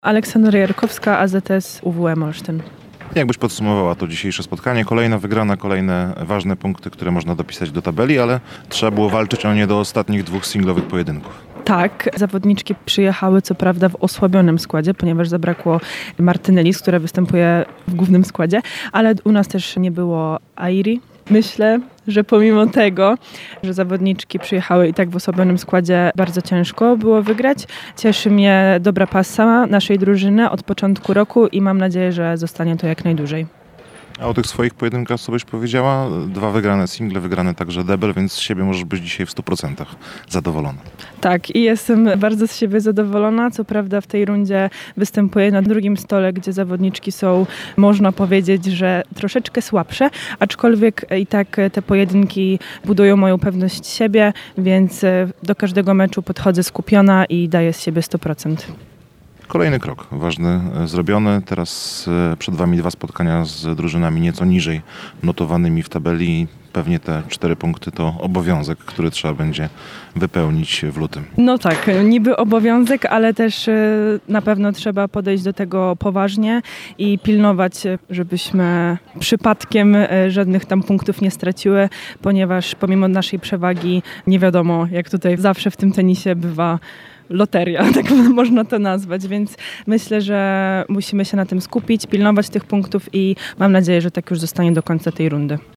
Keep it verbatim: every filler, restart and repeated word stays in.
Aleksandra Jarkowska, A Z S U W M Olsztyn. Jak byś podsumowała to dzisiejsze spotkanie? Kolejna wygrana, kolejne ważne punkty, które można dopisać do tabeli, ale trzeba było walczyć o nie do ostatnich dwóch singlowych pojedynków. Tak, zawodniczki przyjechały co prawda w osłabionym składzie, ponieważ zabrakło Martyny Lis, która występuje w głównym składzie, ale u nas też nie było Airi. Myślę, że pomimo tego, że zawodniczki przyjechały i tak w osłabionym składzie, bardzo ciężko było wygrać. Cieszy mnie dobra pasa naszej drużyny od początku roku i mam nadzieję, że zostanie to jak najdłużej. A o tych swoich pojedynkach co byś powiedziała? Dwa wygrane single, wygrane także debel, więc z siebie możesz być dzisiaj w stu procentach zadowolona. Tak, i jestem bardzo z siebie zadowolona. Co prawda w tej rundzie występuję na drugim stole, gdzie zawodniczki są, można powiedzieć, że troszeczkę słabsze, aczkolwiek i tak te pojedynki budują moją pewność siebie, więc do każdego meczu podchodzę skupiona i daję z siebie sto procent. Kolejny krok ważny zrobiony. Teraz przed Wami dwa spotkania z drużynami nieco niżej notowanymi w tabeli. Pewnie te cztery punkty to obowiązek, który trzeba będzie wypełnić w lutym. No tak, niby obowiązek, ale też na pewno trzeba podejść do tego poważnie i pilnować, żebyśmy przypadkiem żadnych tam punktów nie straciły, ponieważ pomimo naszej przewagi nie wiadomo, jak tutaj zawsze w tym tenisie bywa loteria, tak można to nazwać, więc myślę, że musimy się na tym skupić, pilnować tych punktów i mam nadzieję, że tak już zostanie do końca tej rundy.